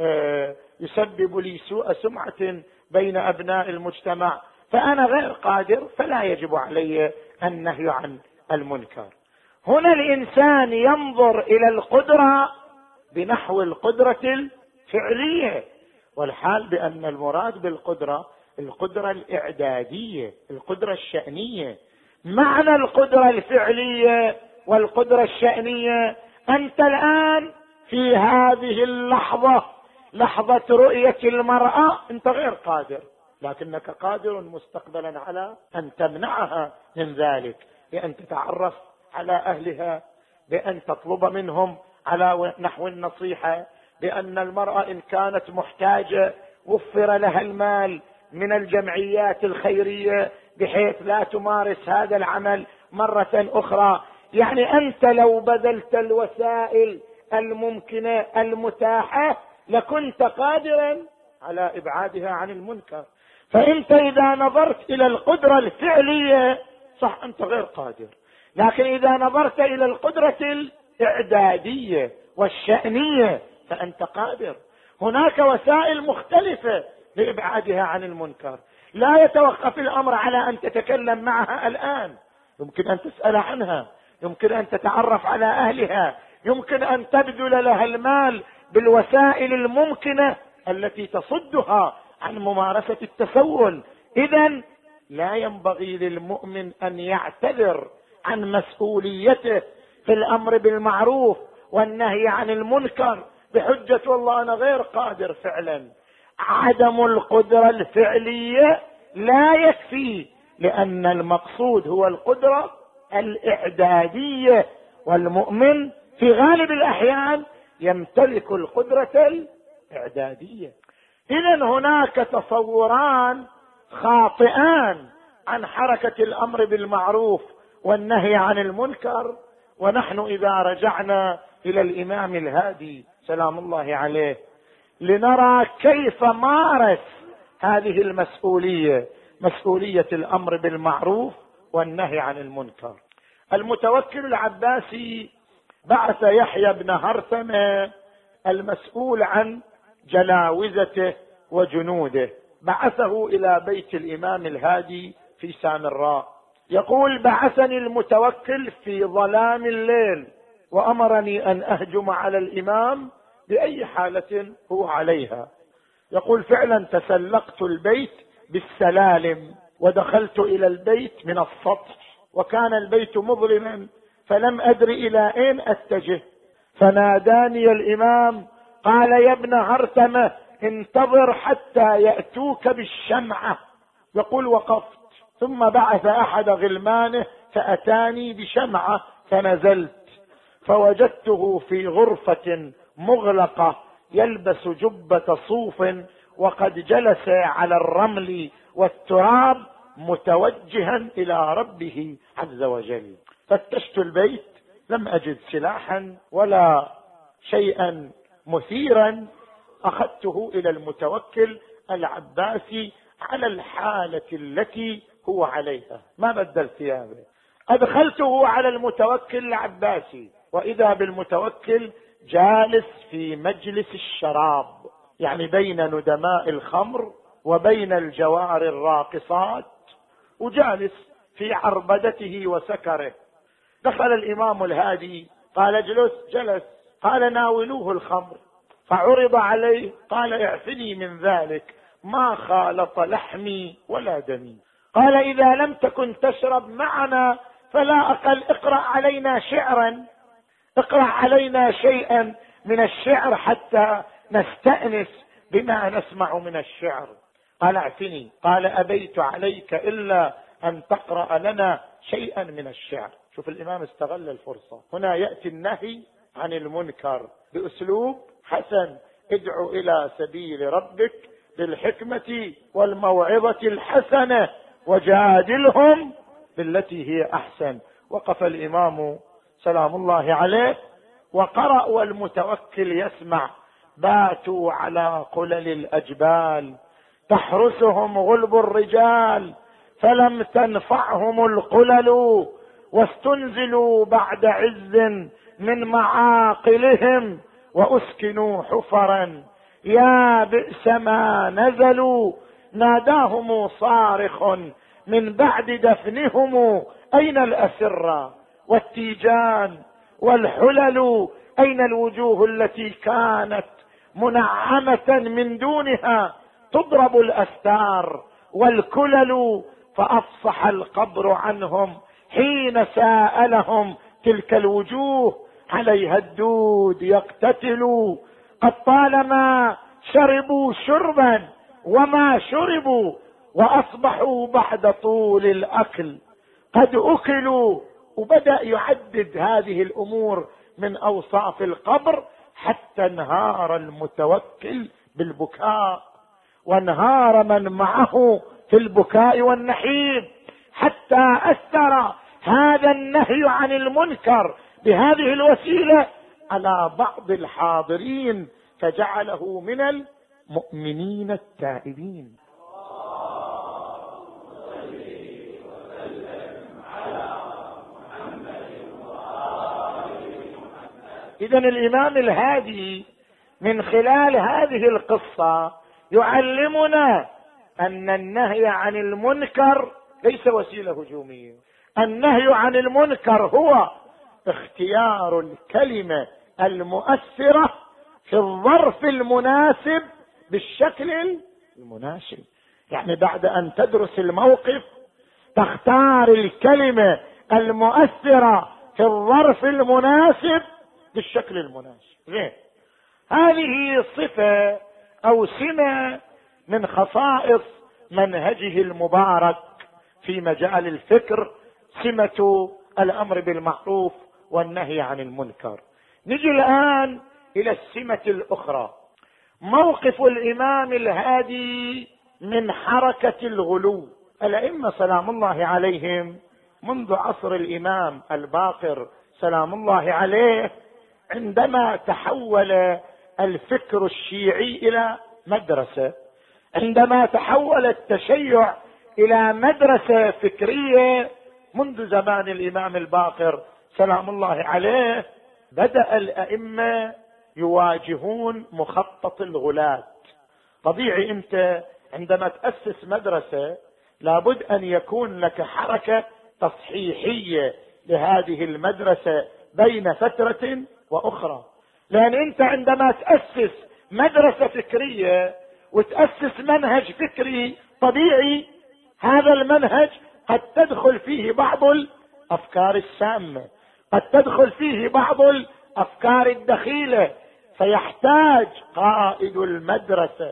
يسبب لي سوء سمعة بين أبناء المجتمع، فأنا غير قادر فلا يجب علي النهي عن المنكر. هنا الإنسان ينظر إلى القدرة بنحو القدرة الفعلية، والحال بأن المراد بالقدرة القدرة الإعدادية، القدرة الشأنية. معنى القدرة الفعلية والقدرة الشأنية، أنت الآن في هذه اللحظة، لحظة رؤية المرأة، أنت غير قادر، لكنك قادر مستقبلا على أن تمنعها من ذلك، بأن تتعرف على أهلها، بأن تطلب منهم على نحو النصيحة، بأن المرأة إن كانت محتاجة وفر لها المال من الجمعيات الخيرية بحيث لا تمارس هذا العمل مرة أخرى. يعني أنت لو بذلت الوسائل الممكنة المتاحة لكنت قادرا على إبعادها عن المنكر. فأنت إذا نظرت إلى القدرة الفعلية صح أنت غير قادر، لكن إذا نظرت إلى القدرة الإعدادية والشأنية فأنت قادر. هناك وسائل مختلفة لإبعادها عن المنكر، لا يتوقف الأمر على أن تتكلم معها الآن، يمكن أن تسأل عنها، يمكن أن تتعرف على أهلها، يمكن أن تبذل لها المال بالوسائل الممكنة التي تصدها عن ممارسة التسول. إذن لا ينبغي للمؤمن أن يعتذر عن مسؤوليته في الأمر بالمعروف والنهي عن المنكر بحجة والله أنا غير قادر. فعلا عدم القدرة الفعلية لا يكفي، لأن المقصود هو القدرة الإعدادية، والمؤمن في غالب الأحيان يمتلك القدرة الإعدادية. إذن هناك تصوران خاطئان عن حركة الأمر بالمعروف والنهي عن المنكر. ونحن إذا رجعنا إلى الإمام الهادي سلام الله عليه لنرى كيف مارس هذه المسؤولية، مسؤولية الأمر بالمعروف والنهي عن المنكر. المتوكل العباسي بعث يحيى بن هرثمة المسؤول عن جلاوزته وجنوده، بعثه إلى بيت الإمام الهادي في سامراء. يقول بعثني المتوكل في ظلام الليل وأمرني أن أهجم على الإمام بأي حالة هو عليها. يقول فعلا تسلقت البيت بالسلالم ودخلت إلى البيت من السطح، وكان البيت مظلما فلم أدر إلى أين أتجه، فناداني الإمام قال يا ابن هرثمة انتظر حتى يأتوك بالشمعة. يقول وقفت، ثم بعث أحد غلمانه فأتاني بشمعة، فنزلت فوجدته في غرفة مغلقة يلبس جبة صوف وقد جلس على الرمل والتراب متوجها إلى ربه عز وجل. فتشت البيت لم أجد سلاحا ولا شيئا مثيرا، أخذته إلى المتوكل العباسي على الحالة التي هو عليها، ما بدل ثيابه. أدخلته على المتوكل العباسي وإذا بالمتوكل جالس في مجلس الشراب، يعني بين ندماء الخمر وبين الجوار الراقصات، وجالس في عربدته وسكره. دخل الإمام الهادي قال اجلس، جلس، قال ناولوه الخمر، فعرض عليه قال اعفني من ذلك، ما خالط لحمي ولا دمي. قال إذا لم تكن تشرب معنا فلا أقل اقرأ علينا شعرا، اقرأ علينا شيئا من الشعر حتى نستأنس بما نسمع من الشعر. قال اعفني، قال أبيت عليك إلا أن تقرأ لنا شيئا من الشعر. شوف الإمام استغل الفرصة، هنا يأتي النهي عن المنكر بأسلوب حسن، ادعو إلى سبيل ربك بالحكمة والموعظة الحسنة وجادلهم بالتي هي أحسن. وقف الإمام سلام الله عليه وقرأ والمتوكل يسمع: باتوا على قلل الأجبال تحرسهم غلب الرجال، فلم تنفعهم القلل واستنزلوا بعد عز من معاقلهم، وأسكنوا حفرا يا بئس ما نزلوا. ناداهم صارخ من بعد دفنهم أين الأسرة والتيجان والحلل؟ أين الوجوه التي كانت منعمة من دونها تضرب الأستار والكلل؟ فأفصح القبر عنهم حين سألهم تلك الوجوه، عليها الدود يقتتل. قد طالما شربوا شربا وما شربوا، وأصبحوا بعد طول الأكل قد أكلوا. وبدأ يعدد هذه الأمور من أوصاف القبر، حتى انهار المتوكل بالبكاء، وانهار من معه في البكاء والنحيب، حتى أثر هذا النهي عن المنكر بهذه الوسيلة على بعض الحاضرين، فجعله من المؤمنين التائبين. إذن الإمام الهادي من خلال هذه القصة يعلمنا أن النهي عن المنكر ليس وسيلة هجومية. النهي عن المنكر هو اختيار الكلمة المؤثرة في الظرف المناسب بالشكل المناسب. يعني بعد أن تدرس الموقف تختار الكلمة المؤثرة في الظرف المناسب بالشكل المناسب. زين، هذه صفة أو سمة من خصائص منهجه المبارك في مجال الفكر، سمة الأمر بالمعروف والنهي عن المنكر. نجي الآن إلى السمة الأخرى، موقف الإمام الهادي من حركة الغلو. الأئمة سلام الله عليهم منذ عصر الإمام الباقر سلام الله عليه، عندما تحول الفكر الشيعي إلى مدرسة، عندما تحول التشيع إلى مدرسة فكرية منذ زمان الإمام الباقر سلام الله عليه، بدأ الأئمة يواجهون مخطط الغلاة. طبيعي أنت عندما تأسس مدرسة لابد أن يكون لك حركة تصحيحية لهذه المدرسة بين فترة وأخرى، لأن أنت عندما تأسس مدرسة فكرية وتأسس منهج فكري طبيعي، هذا المنهج قد تدخل فيه بعض الأفكار السامة، قد تدخل فيه بعض الأفكار الدخيلة، فيحتاج قائد المدرسة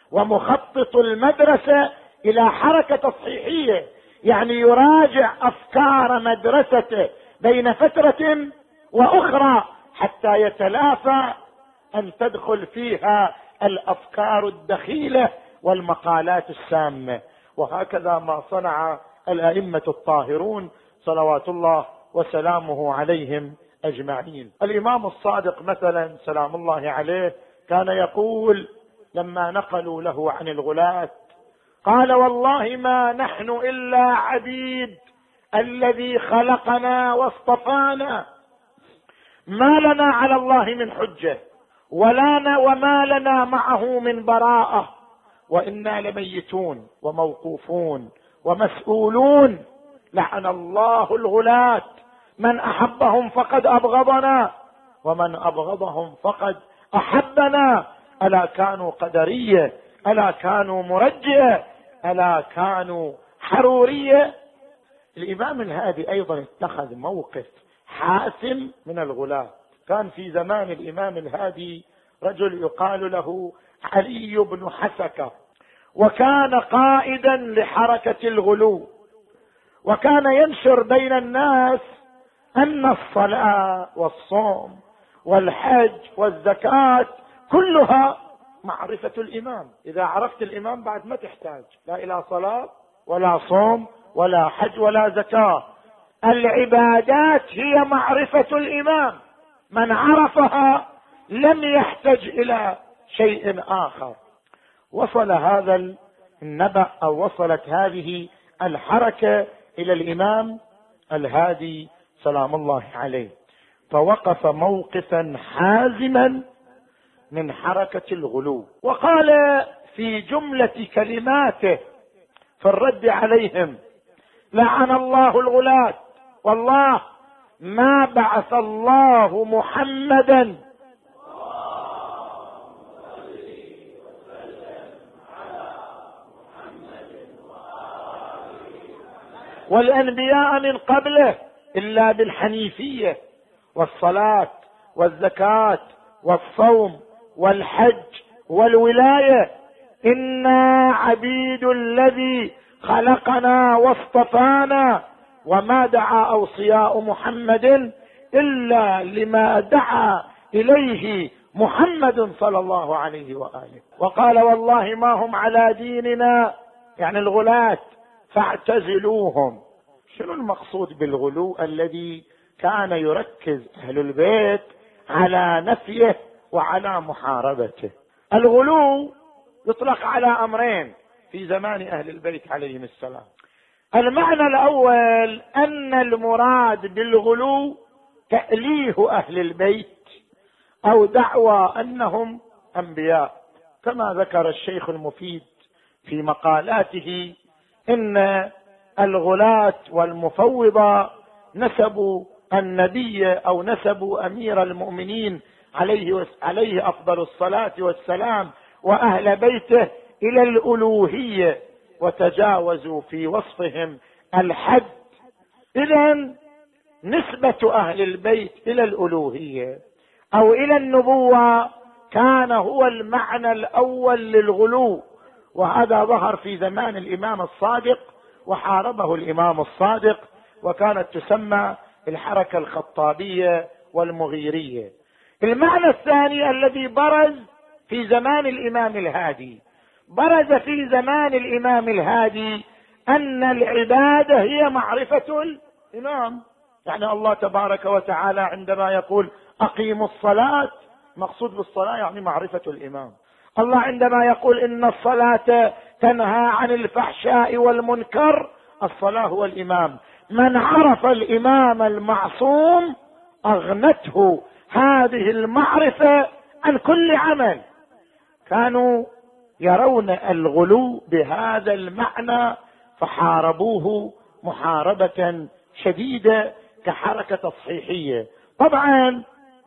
ومخطط المدرسة إلى حركة تصحيحية، يعني يراجع أفكار مدرسته بين فترة وأخرى حتى يتلافى أن تدخل فيها الأفكار الدخيلة والمقالات السامة. وهكذا ما صنع الأئمة الطاهرون صلوات الله وسلامه عليهم أجمعين. الإمام الصادق مثلا سلام الله عليه كان يقول لما نقلوا له عن الغلاة، قال: والله ما نحن إلا عبيد الذي خلقنا واصطفانا، ما لنا على الله من حجة ولا وما لنا معه من براءة، وإنا لميتون وموقوفون ومسؤولون. لعن الله الغلاة، من أحبهم فقد أبغضنا ومن أبغضهم فقد أحبنا. ألا كانوا قدرية، ألا كانوا مرجئة، ألا كانوا حرورية. الإمام الهادي أيضا اتخذ موقف حاسم من الغلاة. كان في زمان الإمام الهادي رجل يقال له علي بن حسكة، وكان قائدا لحركة الغلو، وكان ينشر بين الناس أن الصلاة والصوم والحج والزكاة كلها معرفة الإمام. إذا عرفت الإمام بعد ما تحتاج لا إلى صلاة ولا صوم ولا حج ولا زكاة. العبادات هي معرفة الإمام، من عرفها لم يحتج إلى شيء آخر. وصل هذا النبأ أو وصلت هذه الحركة إلى الإمام الهادي سلام الله عليه، فوقف موقفا حازما من حركة الغلو، وقال في جملة كلماته في الرد عليهم: لعن الله الغلاة. والله ما بعث الله محمدا والأنبياء من قبله إلا بالحنيفية والصلاة والزكاة والصوم والحج والولاية. إنا عبيد الذي خلقنا واصطفانا، وما دعا أوصياء محمد إلا لما دعا إليه محمد صلى الله عليه وآله. وقال والله ما هم على ديننا، يعني الغلاة، فاعتزلوهم. شنو المقصود بالغلو الذي كان يركز أهل البيت على نفيه وعلى محاربته؟ الغلو يطلق على أمرين في زمان أهل البيت عليهم السلام. المعنى الأول أن المراد بالغلو تأليه أهل البيت أو دعوى أنهم أنبياء، كما ذكر الشيخ المفيد في مقالاته إن الغلاة والمفوضة نسبوا النبي أو نسبوا أمير المؤمنين عليه, عليه أفضل الصلاة والسلام وأهل بيته إلى الألوهية، وتجاوزوا في وصفهم الحد. إذن نسبة أهل البيت إلى الألوهية أو إلى النبوة كان هو المعنى الأول للغلو، وهذا ظهر في زمان الإمام الصادق وحاربه الإمام الصادق، وكانت تسمى الحركة الخطابية والمغيرية. المعنى الثاني الذي برز في زمان الإمام الهادي، برز في زمان الإمام الهادي أن العبادة هي معرفة الإمام. يعني الله تبارك وتعالى عندما يقول أقيموا الصلاة، مقصود بالصلاة يعني معرفة الإمام. الله عندما يقول إن الصلاة تنهى عن الفحشاء والمنكر، الصلاة هو الإمام. من عرف الإمام المعصوم أغنته هذه المعرفة عن كل عمل. كانوا يرون الغلو بهذا المعنى فحاربوه محاربة شديدة كحركة تصحيحية. طبعا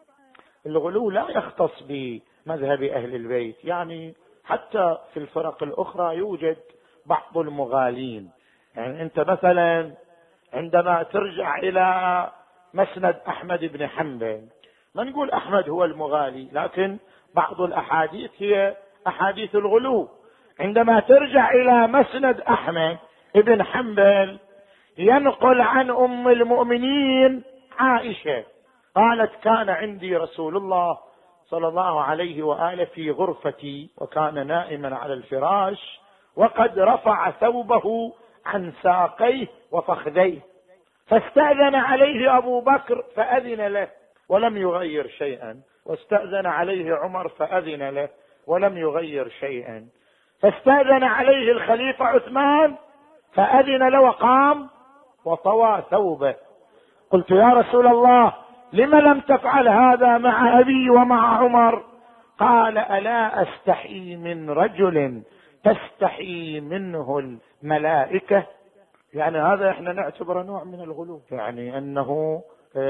الغلو لا يختص بمذهب أهل البيت، يعني حتى في الفرق الأخرى يوجد بعض المغالين. يعني أنت مثلا عندما ترجع إلى مسند أحمد بن حنبل، ما نقول أحمد هو المغالي، لكن بعض الأحاديث هي أحاديث الغلو. عندما ترجع إلى مسند أحمد بن حنبل ينقل عن أم المؤمنين عائشة قالت كان عندي رسول الله صلى الله عليه وآله في غرفتي، وكان نائما على الفراش، وقد رفع ثوبه عن ساقيه وفخذيه، فاستأذن عليه أبو بكر فأذن له ولم يغير شيئا، واستأذن عليه عمر فأذن له ولم يغير شيئا، فاستأذن عليه الخليفة عثمان فأذن له وقام وطوى ثوبه. قلت يا رسول الله لم لم تفعل هذا مع أبي ومع عمر؟ قال ألا أستحي من رجل تستحي منه الملائكة؟ يعني هذا احنا نعتبره نوع من الغلو، يعني أنه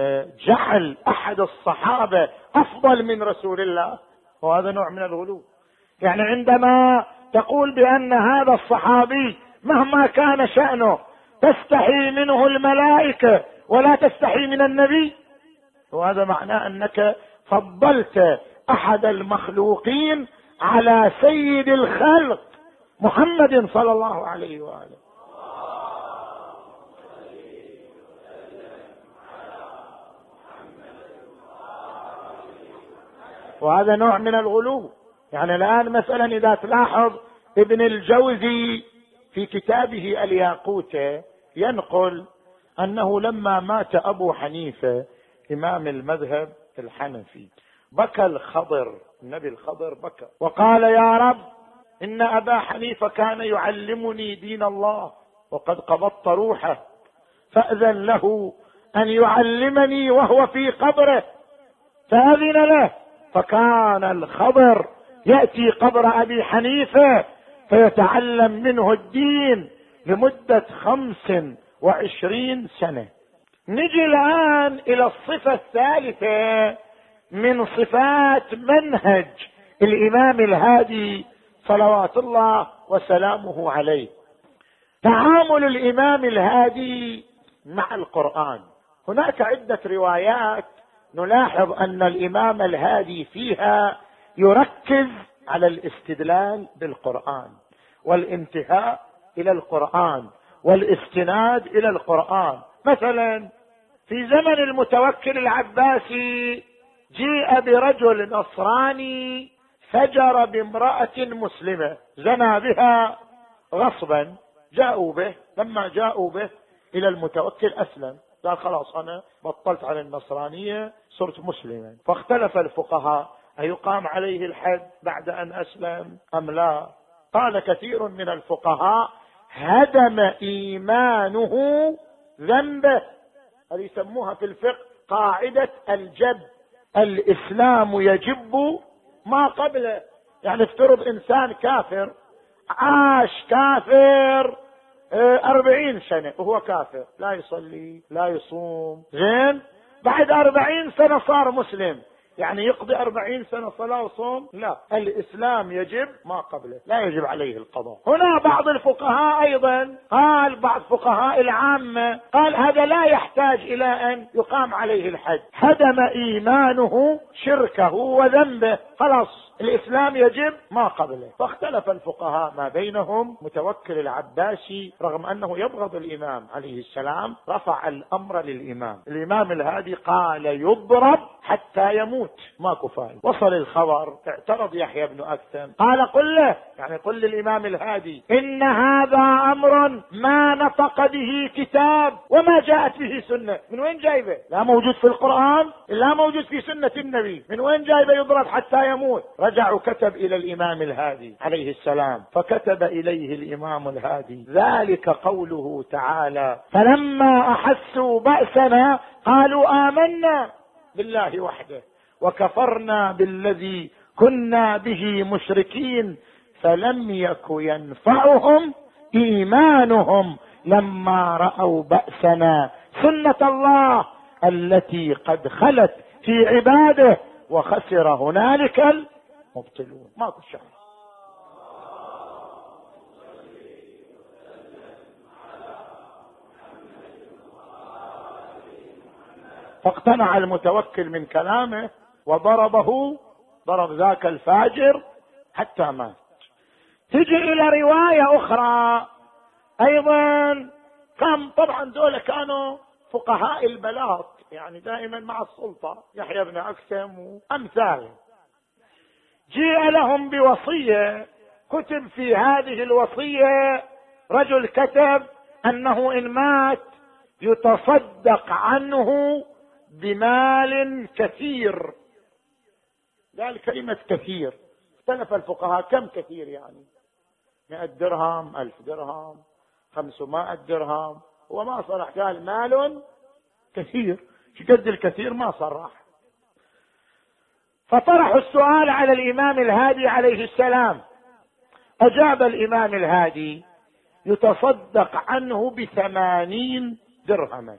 جعل أحد الصحابة أفضل من رسول الله، وهذا نوع من الغلو. يعني عندما تقول بأن هذا الصحابي مهما كان شأنه تستحي منه الملائكة ولا تستحي من النبي، وهذا معناه أنك فضلت أحد المخلوقين على سيد الخلق محمد صلى الله عليه وآله. وهذا نوع من الغلو. يعني الآن مثلا إذا تلاحظ ابن الجوزي في كتابه الياقوتة ينقل أنه لما مات أبو حنيفة إمام المذهب الحنفي بكى الخضر، النبي الخضر بكى وقال يا رب إن أبا حنيفة كان يعلمني دين الله وقد قبضت روحه، فأذن له أن يعلمني وهو في قبره، فأذن له، فكان الخضر يأتي قبر أبي حنيفة فيتعلم منه الدين لمدة خمس وعشرين سنة. نجي الآن إلى الصفة الثالثة من صفات منهج الإمام الهادي صلوات الله وسلامه عليه، تعامل الإمام الهادي مع القرآن. هناك عدة روايات نلاحظ أن الإمام الهادي فيها يركز على الاستدلال بالقرآن والانتهاء إلى القرآن والاستناد إلى القرآن. مثلا في زمن المتوكل العباسي جيء برجل نصراني فجر بامرأة مسلمة، زنى بها غصبا، جاءوا به، لما جاءوا به إلى المتوكل أسلم، قال خلاص أنا بطلت عن النصرانية صرت مسلما. فاختلف الفقهاء أيقام عليه الحد بعد أن أسلم أم لا؟ قال كثير من الفقهاء هدم إيمانه ذنبه. هذه يسموها في الفقه قاعدة الجب، الإسلام يجب ما قبله. يعني افترض إنسان كافر عاش كافر أربعين سنة وهو كافر، لا يصلي لا يصوم، زين بعد أربعين سنة صار مسلم، يعني يقضي أربعين سنة صلاة وصوم؟ لا، الإسلام يجب ما قبله، لا يجب عليه القضاء. هنا بعض الفقهاء أيضا قال، بعض فقهاء العامة قال هذا لا يحتاج إلى أن يقام عليه الحد، هدم إيمانه شركه وذنبه، خلاص الإسلام يجب ما قبله. فاختلف الفقهاء ما بينهم. متوكل العباسي رغم أنه يبغض الإمام عليه السلام رفع الأمر للإمام. الإمام الهادي قال يضرب حتى يموت، ماكو فايدة. وصل الخبر، اعترض يحيى بن أكثم، قال قل له، يعني قل للإمام الهادي إن هذا أمر ما نطق به كتاب وما جاءت به سنة. من وين جايبه؟ لا موجود في القرآن، لا موجود في سنة النبي، من وين جايبه يضرب حتى يموت؟ رجع وكتب إلى الإمام الهادي عليه السلام، فكتب إليه الإمام الهادي ذلك قوله تعالى فلما أحسوا بأسنا قالوا آمنا بالله وحده وكفرنا بالذي كنا به مشركين فلم يك ينفعهم إيمانهم لما رأوا بأسنا سنة الله التي قد خلت في عباده وخسر هنالك المبطلون. ماكو شيء. فاقتنع المتوكل من كلامه وضربه، ضرب ذاك الفاجر حتى مات. تجي إلى رواية أخرى أيضا، كم طبعا دول كانوا فقهاء البلاط، يعني دائما مع السلطة، يحيى بن أكثم وأمثاله. جيء لهم بوصية، كتب في هذه الوصية، رجل كتب أنه إن مات يتصدق عنه بمال كثير. قال كلمة كثير، اختلف الفقهاء كم كثير، يعني مئة درهم، ألف درهم، خمسمائة درهم، هو ما صرح، قال مال كثير. شقد الكثير ما صرح. فطرحوا السؤال على الإمام الهادي عليه السلام، أجاب الإمام الهادي يتصدق عنه بثمانين درهما.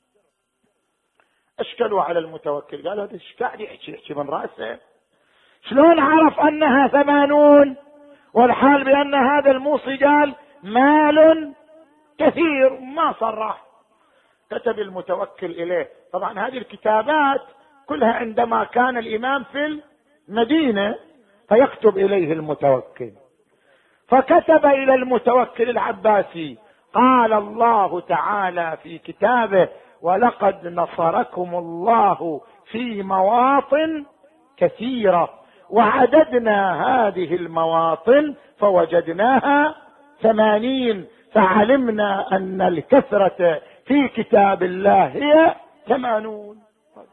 اشكلوا على المتوكل، قال هذا ايش قاعد يحكي يحكي من رأسه؟ شلون عرف أنها ثمانون والحال بأن هذا الموصي قال مال كثير؟ ما صرح. كتب المتوكل إليه، طبعا هذه الكتابات كلها عندما كان الإمام في المدينة فيكتب إليه المتوكل. فكتب إلى المتوكل العباسي قال الله تعالى في كتابه ولقد نصركم الله في مواطن كثيرة وعددنا هذه المواطن فوجدناها ثمانين فعلمنا أن الكثرة في كتاب الله هي ثمانون.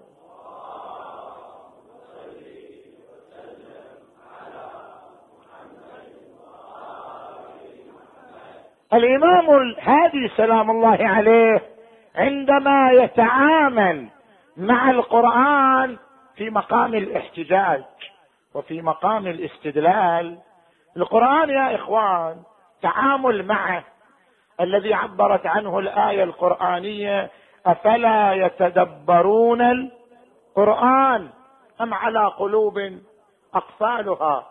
الإمام الهادي سلام الله عليه عندما يتعامل مع القرآن في مقام الاحتجاج وفي مقام الاستدلال، القرآن يا إخوان تعامل معه الذي عبرت عنه الآية القرآنية: أفلا يتدبرون القرآن أم على قلوب أقفالها.